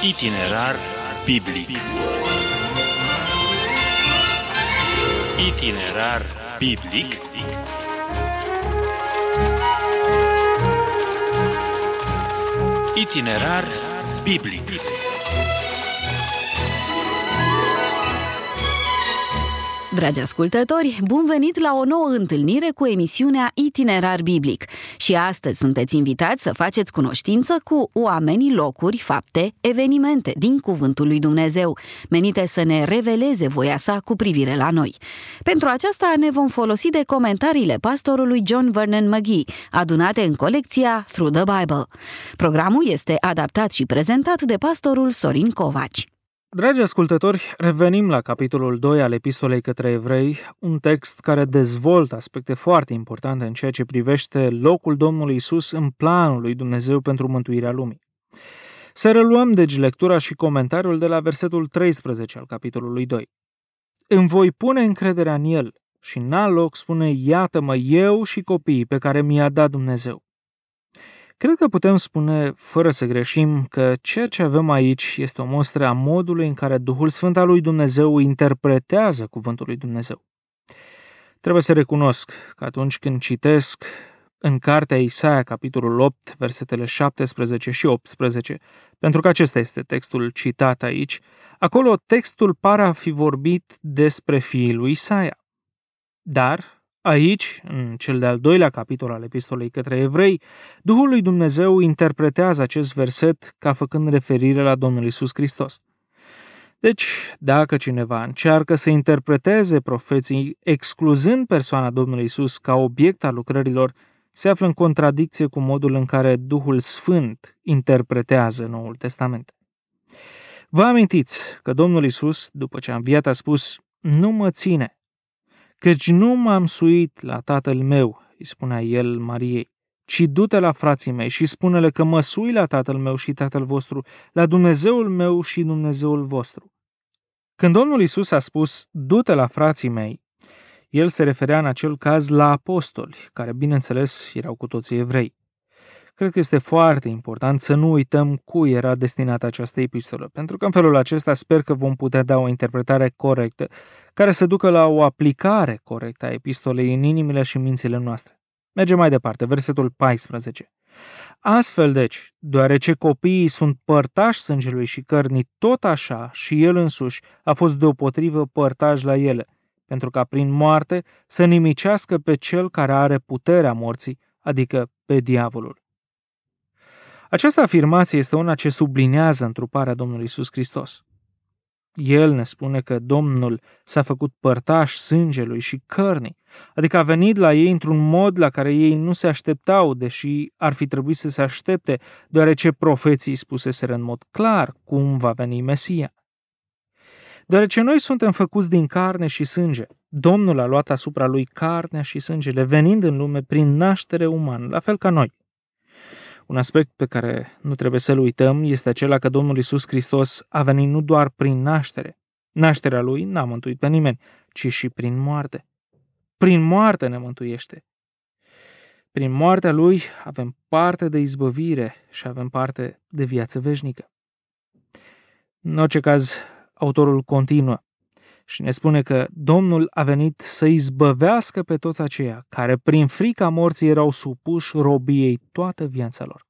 Itinerar biblic. Itinerar biblic. Itinerar biblic. Dragi ascultători, bun venit la o nouă întâlnire cu emisiunea Itinerar Biblic. Și astăzi sunteți invitați să faceți cunoștință cu oamenii, locuri, fapte, evenimente din Cuvântul lui Dumnezeu, menite să ne reveleze voia sa cu privire la noi. Pentru aceasta ne vom folosi de comentariile pastorului John Vernon McGee, adunate în colecția Through the Bible. Programul este adaptat și prezentat de pastorul Sorin Covaci. Dragi ascultători, revenim la capitolul 2 al Epistolei către Evrei, un text care dezvoltă aspecte foarte importante în ceea ce privește locul Domnului Isus în planul lui Dumnezeu pentru mântuirea lumii. Să reluăm deci lectura și comentariul de la versetul 13 al capitolului 2. Îmi voi pune încrederea în El și în alt loc spune, iată-mă eu și copiii pe care mi-a dat Dumnezeu. Cred că putem spune, fără să greșim, că ceea ce avem aici este o mostră a modului în care Duhul Sfânt al lui Dumnezeu interpretează cuvântul lui Dumnezeu. Trebuie să recunosc că atunci când citesc în cartea Isaia, capitolul 8, versetele 17 și 18, pentru că acesta este textul citat aici, acolo textul pare a fi vorbit despre fiii lui Isaia. Dar aici, în cel de-al doilea capitol al Epistolei către Evrei, Duhul lui Dumnezeu interpretează acest verset ca făcând referire la Domnul Iisus Hristos. Deci, dacă cineva încearcă să interpreteze profeții excluzând persoana Domnului Iisus ca obiect al lucrărilor, se află în contradicție cu modul în care Duhul Sfânt interpretează Noul Testament. Vă amintiți că Domnul Iisus, după ce a înviat, a spus, nu mă ține, căci nu m-am suit la tatăl meu, îi spunea el Mariei, ci du-te la frații mei și spune-le că mă sui la tatăl meu și tatăl vostru, la Dumnezeul meu și Dumnezeul vostru. Când Domnul Iisus a spus, du-te la frații mei, el se referea în acel caz la apostoli, care, bineînțeles, erau cu toții evrei. Cred că este foarte important să nu uităm cui era destinată această epistolă, pentru că în felul acesta sper că vom putea da o interpretare corectă, care să ducă la o aplicare corectă a epistolei în inimile și mințile noastre. Mergem mai departe, versetul 14. Astfel, deci, deoarece copiii sunt părtași sângelui și cărnii, tot așa și el însuși a fost deopotrivă părtaș la ele, pentru ca prin moarte să nimicească pe cel care are puterea morții, adică pe diavolul. Această afirmație este una ce sublinează întruparea Domnului Iisus Hristos. El ne spune că Domnul s-a făcut părtaș sângelui și cărnii, adică a venit la ei într-un mod la care ei nu se așteptau, deși ar fi trebuit să se aștepte, deoarece profeții spuseseră în mod clar cum va veni Mesia. Deoarece noi suntem făcuți din carne și sânge, Domnul a luat asupra lui carnea și sângele, venind în lume prin naștere umană, la fel ca noi. Un aspect pe care nu trebuie să-l uităm este acela că Domnul Iisus Hristos a venit nu doar prin naștere. Nașterea Lui n-a mântuit pe nimeni, ci și prin moarte. Prin moarte ne mântuiește. Prin moartea Lui avem parte de izbăvire și avem parte de viață veșnică. În orice caz, autorul continuă și ne spune că Domnul a venit să izbăvească pe toți aceia care prin frica morții erau supuși robiei toată viața lor.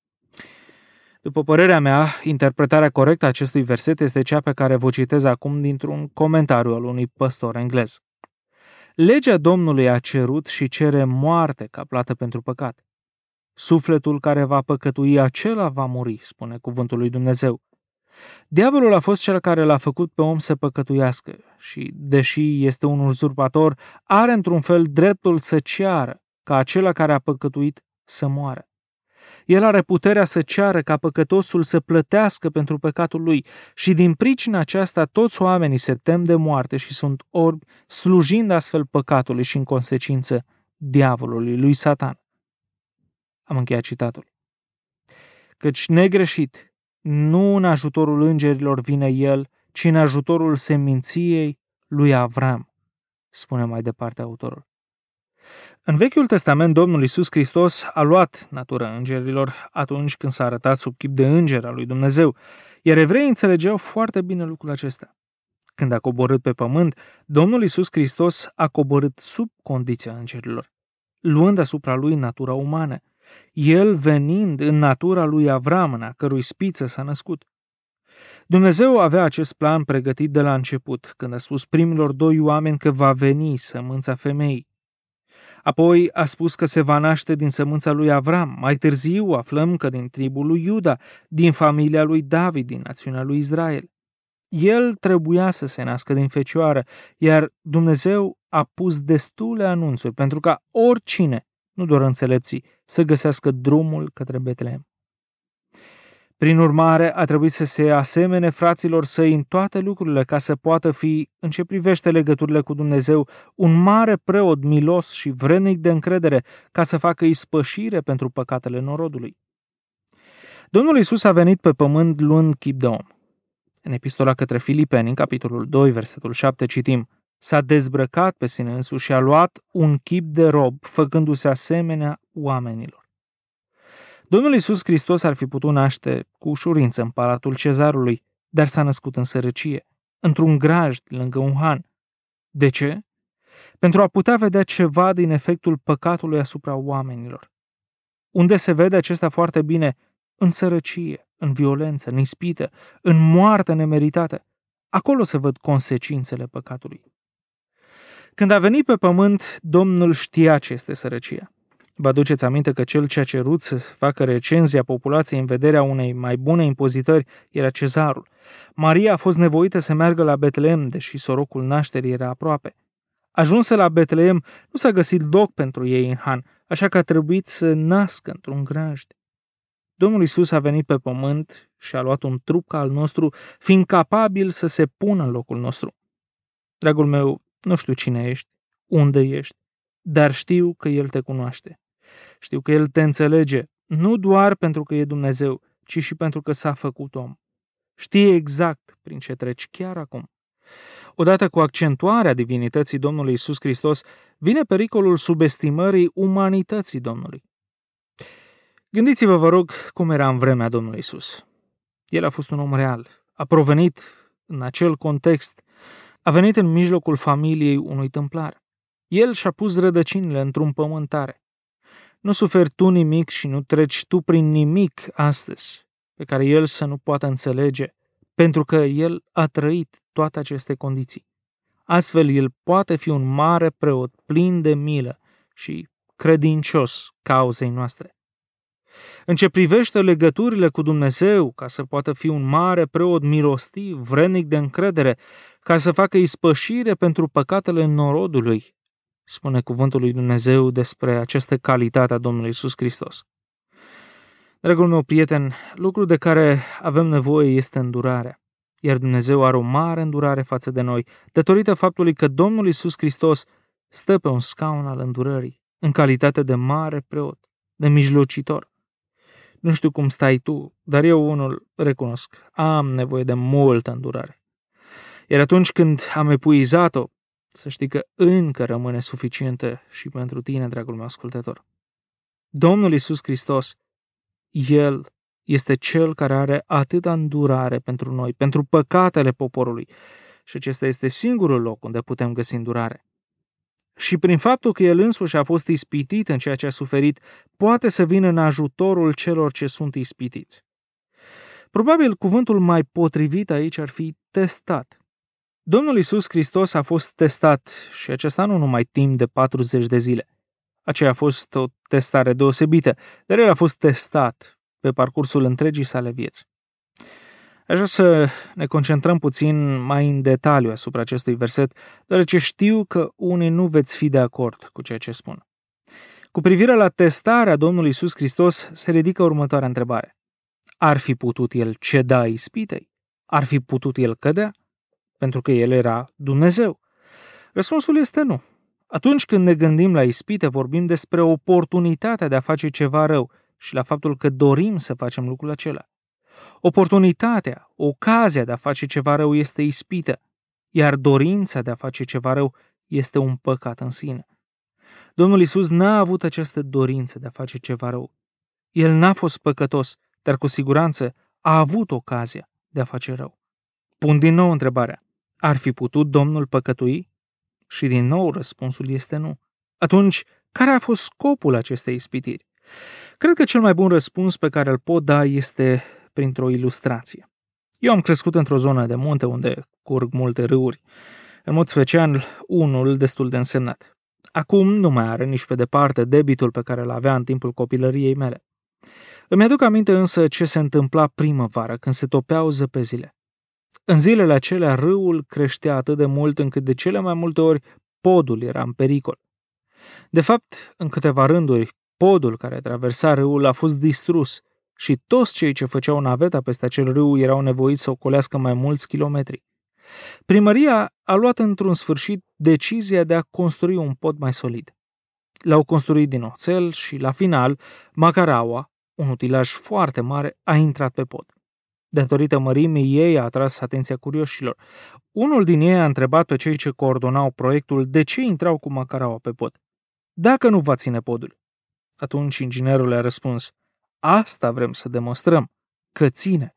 După părerea mea, interpretarea corectă a acestui verset este cea pe care vă citez acum dintr-un comentariu al unui păstor englez. Legea Domnului a cerut și cere moarte ca plată pentru păcat. Sufletul care va păcătui, acela va muri, spune cuvântul lui Dumnezeu. Diavolul a fost cel care l-a făcut pe om să păcătuiască și, deși este un uzurpator, are într-un fel dreptul să ceară ca acela care a păcătuit să moară. El are puterea să ceară ca păcătosul să plătească pentru păcatul lui și din pricina aceasta toți oamenii se tem de moarte și sunt orbi, slujind astfel păcatului și în consecință diavolului, lui Satan. Am încheiat citatul. Căci negreșit, nu în ajutorul îngerilor vine el, ci în ajutorul seminției lui Avram, spune mai departe autorul. În Vechiul Testament, Domnul Iisus Hristos a luat natura îngerilor atunci când s-a arătat sub chip de înger al lui Dumnezeu, iar evreii înțelegeau foarte bine lucrul acesta. Când a coborât pe pământ, Domnul Iisus Hristos a coborât sub condiția îngerilor, luând asupra lui natura umană, el venind în natura lui Avram, în a cărui spiță s-a născut. Dumnezeu avea acest plan pregătit de la început, când a spus primilor 2 oameni că va veni sămânța femeii. Apoi a spus că se va naște din sămânța lui Avram. Mai târziu aflăm că din tribul lui Iuda, din familia lui David, din națiunea lui Israel. El trebuia să se nască din fecioară, iar Dumnezeu a pus destule anunțuri pentru ca oricine, nu doar înțelepții, să găsească drumul către Betlehem. Prin urmare, a trebuit să se asemene fraților săi în toate lucrurile ca să poată fi, în ce privește legăturile cu Dumnezeu, un mare preot milos și vrednic de încredere ca să facă ispășire pentru păcatele norodului. Domnul Iisus a venit pe pământ luând chip de om. În epistola către Filipeni, în capitolul 2, versetul 7, citim: s-a dezbrăcat pe sine însuși și a luat un chip de rob, făcându-se asemenea oamenilor. Domnul Iisus Hristos ar fi putut naște cu ușurință în palatul cezarului, dar s-a născut în sărăcie, într-un grajd lângă un han. De ce? Pentru a putea vedea ceva din efectul păcatului asupra oamenilor. Unde se vede acesta foarte bine? În sărăcie, în violență, în ispită, în moarte nemeritată. Acolo se văd consecințele păcatului. Când a venit pe pământ, Domnul știa ce este sărăcia. Vă aduceți aminte că cel ce a cerut să facă recenzia populației în vederea unei mai bune impozitări era cezarul. Maria a fost nevoită să meargă la Betlehem, deși sorocul nașterii era aproape. Ajunsă la Betlehem, nu s-a găsit loc pentru ei în han, așa că a trebuit să nască într-un grajd. Domnul Iisus a venit pe pământ și a luat un trup ca al nostru, fiind capabil să se pună în locul nostru. Dragul meu, nu știu cine ești, unde ești, dar știu că El te cunoaște. Știu că El te înțelege, nu doar pentru că e Dumnezeu, ci și pentru că s-a făcut om. Știe exact prin ce treci chiar acum. Odată cu accentuarea divinității Domnului Iisus Hristos, vine pericolul subestimării umanității Domnului. Gândiți-vă, vă rog, cum era în vremea Domnului Iisus. El a fost un om real, a provenit în acel context, a venit în mijlocul familiei unui tâmplar. El și-a pus rădăcinile într-un pământ tare. Nu suferi tu nimic și nu treci tu prin nimic astăzi pe care El să nu poată înțelege, pentru că El a trăit toate aceste condiții. Astfel, El poate fi un mare preot plin de milă și credincios cauzei noastre. În ce privește legăturile cu Dumnezeu, ca să poată fi un mare preot milostiv, vrednic de încredere, ca să facă ispășire pentru păcatele norodului, spune cuvântul lui Dumnezeu despre această calitate a Domnului Iisus Hristos. Dragul meu prieten, lucrul de care avem nevoie este îndurarea, iar Dumnezeu are o mare îndurare față de noi, datorită faptului că Domnul Iisus Hristos stă pe un scaun al îndurării, în calitate de mare preot, de mijlocitor. Nu știu cum stai tu, dar eu unul recunosc, am nevoie de multă îndurare. Iar atunci când am epuizat-o, să știi că încă rămâne suficientă și pentru tine, dragul meu ascultător. Domnul Iisus Hristos, El este Cel care are atâta îndurare pentru noi, pentru păcatele poporului, și acesta este singurul loc unde putem găsi îndurare. Și prin faptul că El însuși a fost ispitit în ceea ce a suferit, poate să vină în ajutorul celor ce sunt ispitiți. Probabil cuvântul mai potrivit aici ar fi testat. Domnul Iisus Hristos a fost testat și acesta nu numai timp de 40 de zile. Aceea a fost o testare deosebită, dar El a fost testat pe parcursul întregii sale vieți. Aș vrea să ne concentrăm puțin mai în detaliu asupra acestui verset, deoarece știu că unii nu veți fi de acord cu ceea ce spun. Cu privire la testarea Domnului Iisus Hristos, se ridică următoarea întrebare. Ar fi putut El ceda ispitei? Ar fi putut El cădea? Pentru că El era Dumnezeu. Răspunsul este nu. Atunci când ne gândim la ispite, vorbim despre oportunitatea de a face ceva rău și la faptul că dorim să facem lucrul acela. Oportunitatea, ocazia de a face ceva rău este ispită, iar dorința de a face ceva rău este un păcat în sine. Domnul Iisus n-a avut această dorință de a face ceva rău. El n-a fost păcătos, dar cu siguranță a avut ocazia de a face rău. Pun din nou întrebarea: ar fi putut Domnul păcătui? Și din nou răspunsul este nu. Atunci, care a fost scopul acestei ispitiri? Cred că cel mai bun răspuns pe care îl pot da este printr-o ilustrație. Eu am crescut într-o zonă de munte unde curg multe râuri, în mod special unul destul de însemnat. Acum nu mai are nici pe departe debitul pe care îl avea în timpul copilăriei mele. Îmi aduc aminte însă ce se întâmpla primăvară, când se topeau zăpezile. În zilele acelea râul creștea atât de mult încât de cele mai multe ori podul era în pericol. De fapt, în câteva rânduri, podul care traversa râul a fost distrus și toți cei ce făceau naveta peste acel râu erau nevoiți să ocolească mai mulți kilometri. Primăria a luat într-un sfârșit decizia de a construi un pod mai solid. L-au construit din oțel și, la final, macaraua, un utilaj foarte mare, a intrat pe pod. Datorită mărimii ei a atras atenția curioșilor. Unul din ei a întrebat pe cei ce coordonau proiectul de ce intrau cu macaraua pe pod. Dacă nu va ține podul. Atunci inginerul a răspuns: asta vrem să demonstrăm, că ține.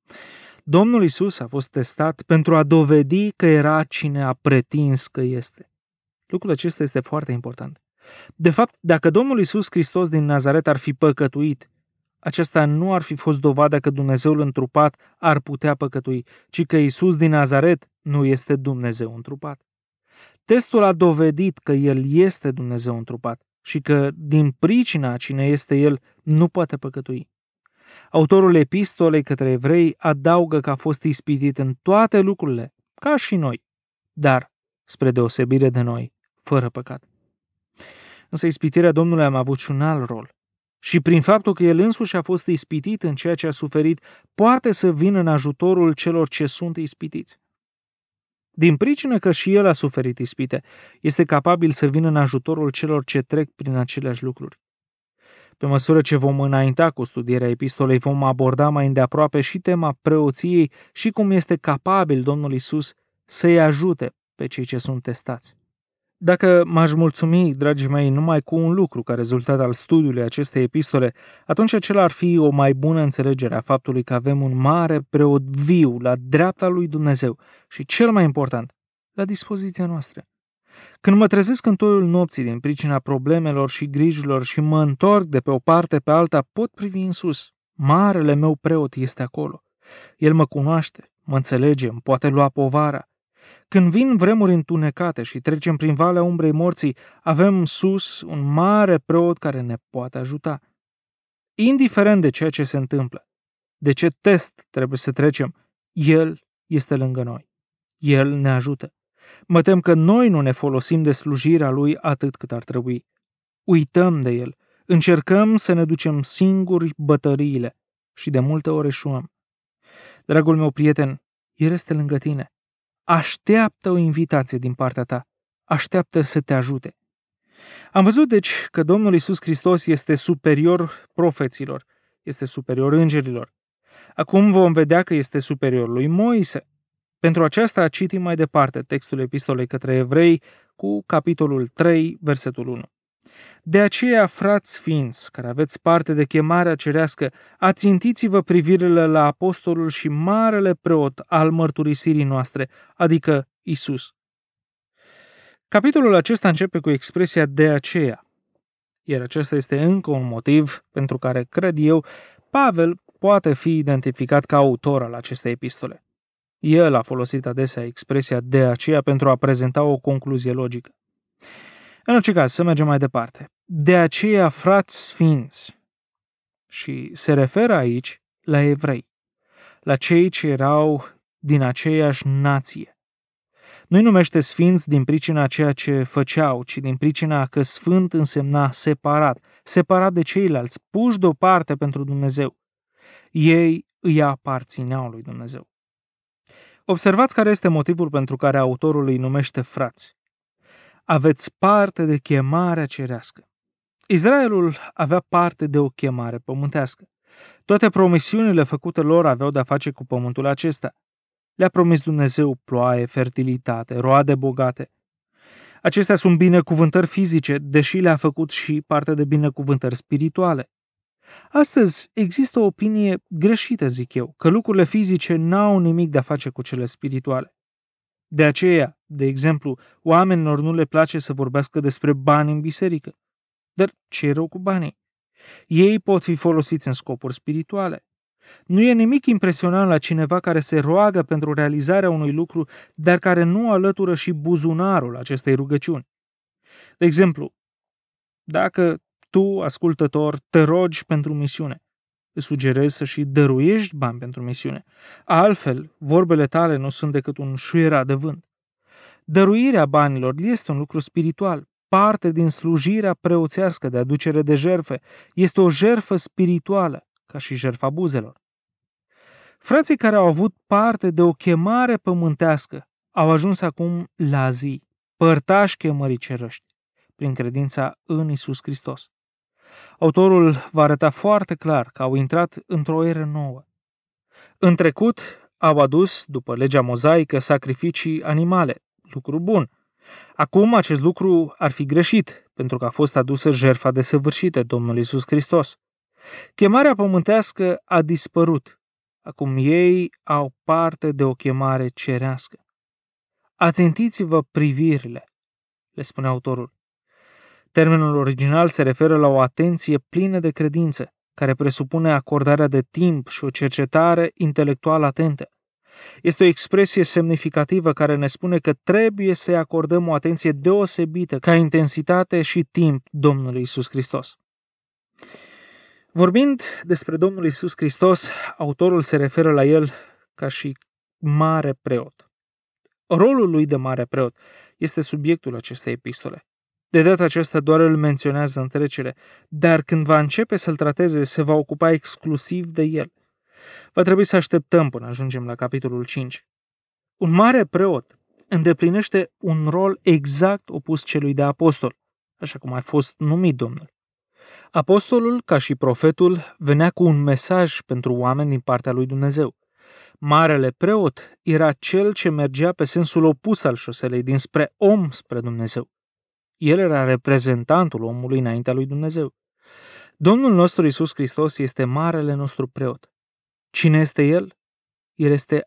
Domnul Iisus a fost testat pentru a dovedi că era cine a pretins că este. Lucrul acesta este foarte important. De fapt, dacă Domnul Iisus Hristos din Nazaret ar fi păcătuit, aceasta nu ar fi fost dovada că Dumnezeul întrupat ar putea păcătui, ci că Iisus din Nazaret nu este Dumnezeu întrupat. Testul a dovedit că El este Dumnezeu întrupat și că, din pricina cine este El, nu poate păcătui. Autorul epistolei către evrei adaugă că a fost ispitit în toate lucrurile, ca și noi, dar, spre deosebire de noi, fără păcat. Însă ispitirea Domnului a avut și un alt rol. Și prin faptul că El însuși a fost ispitit în ceea ce a suferit, poate să vină în ajutorul celor ce sunt ispitiți. Din pricină că și El a suferit ispite, este capabil să vină în ajutorul celor ce trec prin aceleași lucruri. Pe măsură ce vom înainta cu studierea epistolei, vom aborda mai îndeaproape și tema preoției și cum este capabil Domnul Iisus să-i ajute pe cei ce sunt testați. Dacă m-aș mulțumi, dragii mei, numai cu un lucru ca rezultat al studiului acestei epistole, atunci acela ar fi o mai bună înțelegere a faptului că avem un mare preot viu la dreapta lui Dumnezeu și, cel mai important, la dispoziția noastră. Când mă trezesc în toiul nopții din pricina problemelor și grijilor și mă întorc de pe o parte pe alta, pot privi în sus. Marele meu preot este acolo. El mă cunoaște, mă înțelege, îmi poate lua povara. Când vin vremuri întunecate și trecem prin valea umbrei morții, avem sus un mare preot care ne poate ajuta. Indiferent de ceea ce se întâmplă, de ce test trebuie să trecem, El este lângă noi. El ne ajută. Mă tem că noi nu ne folosim de slujirea Lui atât cât ar trebui. Uităm de El, încercăm să ne ducem singuri bătăriile și de multe ori eșuăm. Dragul meu prieten, El este lângă tine. Așteaptă o invitație din partea ta. Așteaptă să te ajute. Am văzut, deci, că Domnul Iisus Hristos este superior profeților, este superior îngerilor. Acum vom vedea că este superior lui Moise. Pentru aceasta citim mai departe textul epistolei către evrei cu capitolul 3, versetul 1. De aceea, frați sfinți, care aveți parte de chemarea cerească, ațintiți-vă privirile la apostolul și marele preot al mărturisirii noastre, adică Isus. Capitolul acesta începe cu expresia de aceea, iar acesta este încă un motiv pentru care, cred eu, Pavel poate fi identificat ca autor al acestei epistole. El a folosit adesea expresia de aceea pentru a prezenta o concluzie logică. În orice caz, să mergem mai departe. De aceea, frați sfinți, și se referă aici la evrei, la cei ce erau din aceeași nație. Nu-i numește sfinți din pricina ceea ce făceau, ci din pricina că sfânt însemna separat, separat de ceilalți, puși deoparte pentru Dumnezeu. Ei îi aparțineau lui Dumnezeu. Observați care este motivul pentru care autorul îi numește frați. Aveți parte de chemarea cerească. Israelul avea parte de o chemare pământească. Toate promisiunile făcute lor aveau de-a face cu pământul acesta. Le-a promis Dumnezeu ploaie, fertilitate, roade bogate. Acestea sunt binecuvântări fizice, deși le-a făcut și parte de binecuvântări spirituale. Astăzi există o opinie greșită, zic eu, că lucrurile fizice n-au nimic de a face cu cele spirituale. De aceea, de exemplu, oamenilor nu le place să vorbească despre bani în biserică. Dar ce e rău cu banii? Ei pot fi folosiți în scopuri spirituale. Nu e nimic impresionant la cineva care se roagă pentru realizarea unui lucru, dar care nu alătură și buzunarul acestei rugăciuni. De exemplu, dacă tu, ascultător, te rogi pentru misiune, îți sugerez să și dăruiești bani pentru misiune. Altfel, vorbele tale nu sunt decât un șuierat de vânt. Dăruirea banilor este un lucru spiritual, parte din slujirea preoțească de aducere de jertfe. Este o jertfă spirituală, ca și jertfa buzelor. Frații care au avut parte de o chemare pământească au ajuns acum la zi, părtași chemării cerești, prin credința în Iisus Hristos. Autorul va arăta foarte clar că au intrat într-o eră nouă. În trecut au adus, după legea mozaică, sacrificii animale, lucru bun. Acum acest lucru ar fi greșit, pentru că a fost adusă jertfa desăvârșită, Domnul Iisus Hristos. Chemarea pământească a dispărut. Acum ei au parte de o chemare cerească. Ațintiți-vă privirile, le spune autorul. Termenul original se referă la o atenție plină de credință, care presupune acordarea de timp și o cercetare intelectuală atentă. Este o expresie semnificativă care ne spune că trebuie să-i acordăm o atenție deosebită ca intensitate și timp Domnului Iisus Hristos. Vorbind despre Domnul Iisus Hristos, autorul se referă la el ca și mare preot. Rolul lui de mare preot este subiectul acestei epistole. De data aceasta doar îl menționează în trecere, dar când va începe să-l trateze, se va ocupa exclusiv de el. Va trebui să așteptăm până ajungem la capitolul 5. Un mare preot îndeplinește un rol exact opus celui de apostol, așa cum a fost numit Domnul. Apostolul, ca și profetul, venea cu un mesaj pentru oameni din partea lui Dumnezeu. Marele preot era cel ce mergea pe sensul opus al șoselei, dinspre om spre Dumnezeu. El era reprezentantul omului înaintea lui Dumnezeu. Domnul nostru Iisus Hristos este marele nostru preot. Cine este El? El este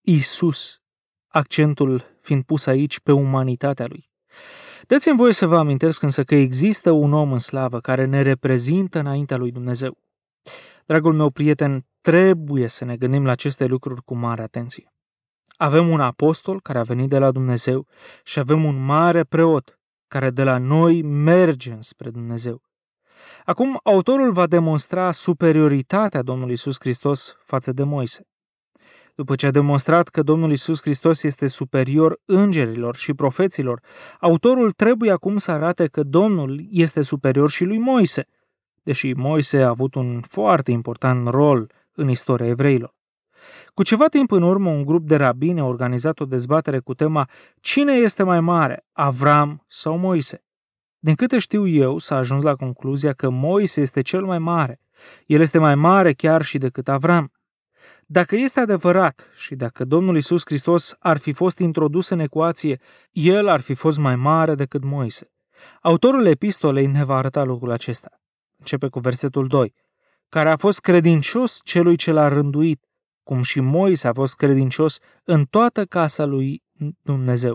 Iisus, accentul fiind pus aici pe umanitatea Lui. Dați-mi voie să vă amintesc însă că există un om în slavă care ne reprezintă înaintea lui Dumnezeu. Dragul meu prieten, trebuie să ne gândim la aceste lucruri cu mare atenție. Avem un apostol care a venit de la Dumnezeu și avem un mare preot care de la noi merge spre Dumnezeu. Acum, autorul va demonstra superioritatea Domnului Iisus Hristos față de Moise. După ce a demonstrat că Domnul Iisus Hristos este superior îngerilor și profeților, autorul trebuie acum să arate că Domnul este superior și lui Moise, deși Moise a avut un foarte important rol în istoria evreilor. Cu ceva timp în urmă, un grup de rabini a organizat o dezbatere cu tema cine este mai mare, Avram sau Moise. Din câte știu eu, s-a ajuns la concluzia că Moise este cel mai mare. El este mai mare chiar și decât Avram. Dacă este adevărat și dacă Domnul Iisus Hristos ar fi fost introdus în ecuație, el ar fi fost mai mare decât Moise. Autorul epistolei ne va arăta lucrul acesta. Începe cu versetul 2. Care a fost credincios celui ce l-a rânduit, cum și Moise a fost credincios în toată casa lui Dumnezeu.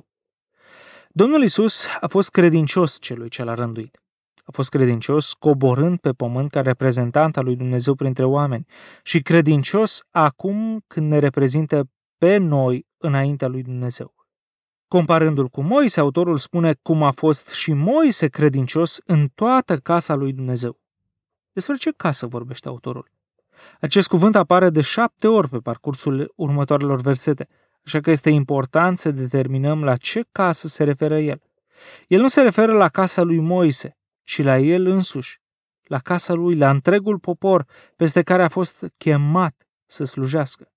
Domnul Iisus a fost credincios celui ce l-a rânduit. A fost credincios coborând pe pământ ca reprezentant al lui Dumnezeu printre oameni și credincios acum când ne reprezintă pe noi înaintea lui Dumnezeu. Comparându-l cu Moise, autorul spune cum a fost și Moise credincios în toată casa lui Dumnezeu. Despre ce casă vorbește autorul? Acest cuvânt apare de 7 ori pe parcursul următoarelor versete, așa că este important să determinăm la ce casă se referă el. El nu se referă la casa lui Moise, ci la el însuși, la casa lui, la întregul popor peste care a fost chemat să slujească.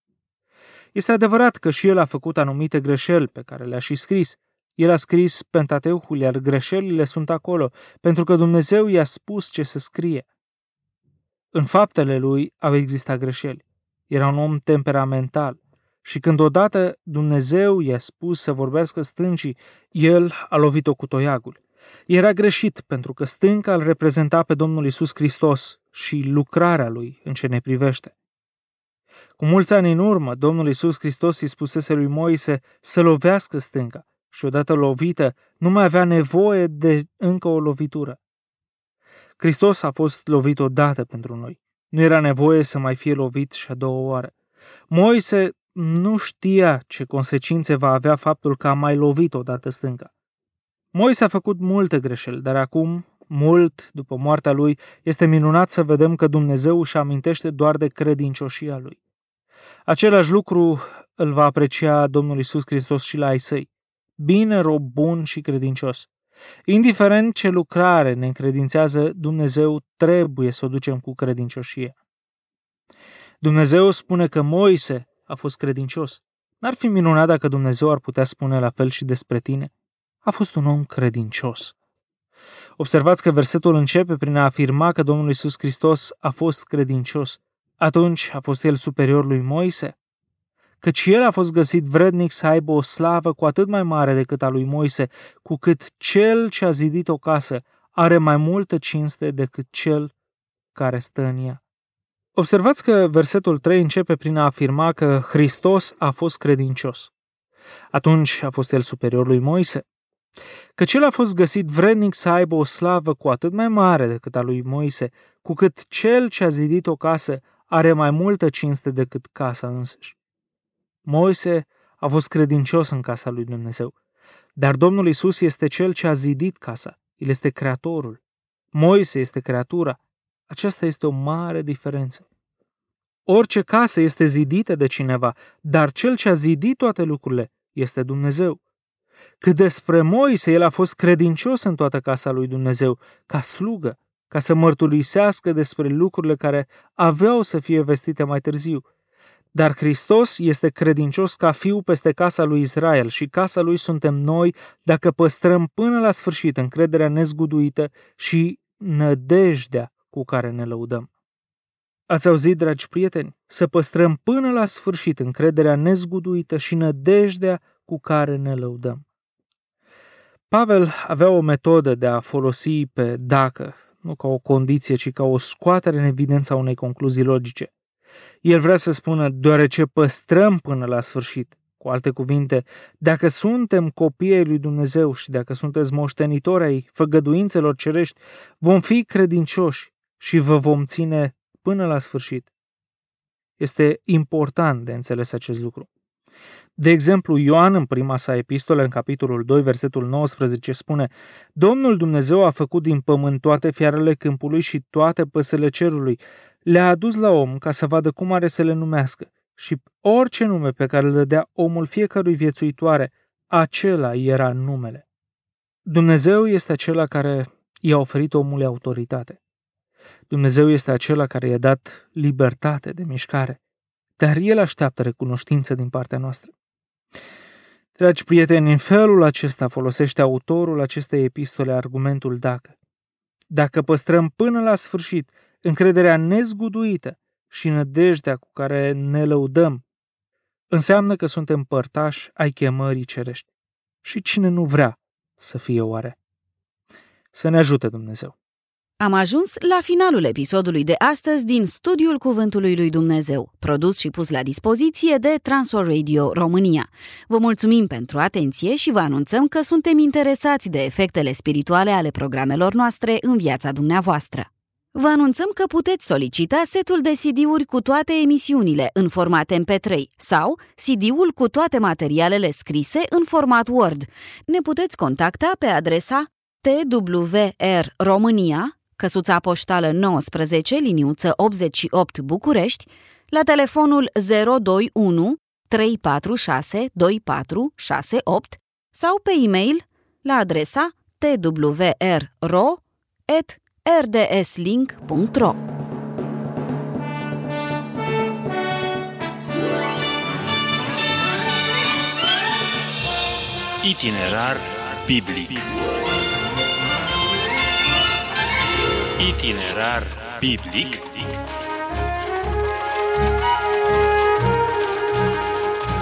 Este adevărat că și el a făcut anumite greșeli pe care le-a și scris. El a scris Pentateuhul, iar greșelile sunt acolo, pentru că Dumnezeu i-a spus ce să scrie. În faptele lui au existat greșeli. Era un om temperamental. Și când odată Dumnezeu i-a spus să vorbească stâncii, el a lovit-o cu toiagul. Era greșit pentru că stânca îl reprezenta pe Domnul Iisus Hristos și lucrarea lui în ce ne privește. Cu mulți ani în urmă, Domnul Iisus Hristos îi spusese lui Moise să lovească stânca și odată lovită nu mai avea nevoie de încă o lovitură. Hristos a fost lovit odată pentru noi. Nu era nevoie să mai fie lovit și a doua oară. Moise nu știa ce consecințe va avea faptul că a mai lovit odată stânca. Moise a făcut multe greșeli, dar acum, mult după moartea lui, este minunat să vedem că Dumnezeu își amintește doar de credincioșia lui. Același lucru îl va aprecia Domnul Iisus Hristos și la ai săi. Bine, rob bun și credincios. Indiferent ce lucrare ne încredințează, Dumnezeu trebuie să o ducem cu credincioșie. Dumnezeu spune că Moise a fost credincios. N-ar fi minunat dacă Dumnezeu ar putea spune la fel și despre tine? A fost un om credincios. Observați că versetul începe prin a afirma că Domnul Iisus Hristos a fost credincios. Atunci a fost el superior lui Moise? Căci el a fost găsit vrednic să aibă o slavă cu atât mai mare decât a lui Moise, cu cât cel ce a zidit o casă are mai multă cinste decât cel care stă în ea. Observați că versetul 3 începe prin a afirma că Hristos a fost credincios. Atunci a fost el superior lui Moise? Căci el a fost găsit vrednic să aibă o slavă cu atât mai mare decât a lui Moise, cu cât cel ce a zidit o casă are mai multă cinste decât casa însăși. Moise a fost credincios în casa lui Dumnezeu, dar Domnul Iisus este cel ce a zidit casa. El este creatorul. Moise este creatura. Aceasta este o mare diferență. Orice casă este zidită de cineva, dar cel ce a zidit toate lucrurile este Dumnezeu. Cât despre Moise, el a fost credincios în toată casa lui Dumnezeu, ca slugă, ca să mărturisească despre lucrurile care aveau să fie vestite mai târziu. Dar Hristos este credincios ca fiu peste casa lui Israel și casa lui suntem noi dacă păstrăm până la sfârșit încrederea nezguduită și nădejdea cu care ne lăudăm. Ați auzit, dragi prieteni? Să păstrăm până la sfârșit încrederea nezguduită și nădejdea cu care ne lăudăm. Pavel avea o metodă de a folosi pe dacă, nu ca o condiție, ci ca o scoatere în evidență a unei concluzii logice. El vrea să spună, deoarece păstrăm până la sfârșit. Cu alte cuvinte, dacă suntem copii ai lui Dumnezeu și dacă sunteți moștenitori ai făgăduințelor cerești, vom fi credincioși și vă vom ține până la sfârșit. Este important de înțeles acest lucru. De exemplu, Ioan, în prima sa epistolă, în capitolul 2, versetul 19, spune: Domnul Dumnezeu a făcut din pământ toate fiarele câmpului și toate păsările cerului. Le-a adus la om ca să vadă cum are să le numească. Și orice nume pe care îl dădea omul fiecărui viețuitoare, acela era numele. Dumnezeu este acela care i-a oferit omului autoritate. Dumnezeu este acela care i-a dat libertate de mișcare, dar El așteaptă recunoștință din partea noastră. Dragi prieteni, în felul acesta folosește autorul acestei epistole argumentul dacă. Dacă păstrăm până la sfârșit încrederea nezguduită și nădejdea cu care ne lăudăm, înseamnă că suntem părtași ai chemării cerești. Și cine nu vrea să fie oare? Să ne ajute Dumnezeu! Am ajuns la finalul episodului de astăzi din Studiul Cuvântului lui Dumnezeu, produs și pus la dispoziție de Transworld Radio România. Vă mulțumim pentru atenție și vă anunțăm că suntem interesați de efectele spirituale ale programelor noastre în viața dumneavoastră. Vă anunțăm că puteți solicita setul de CD-uri cu toate emisiunile în format MP3 sau CD-ul cu toate materialele scrise în format Word. Ne puteți contacta pe adresa TWR România, căsuța poștală 19, liniuță 88 București, la telefonul 021 346 2468 sau pe e-mail la adresa twrro@rdslink.ro. Itinerar biblic. Itinerar biblic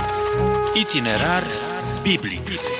Itinerar biblic.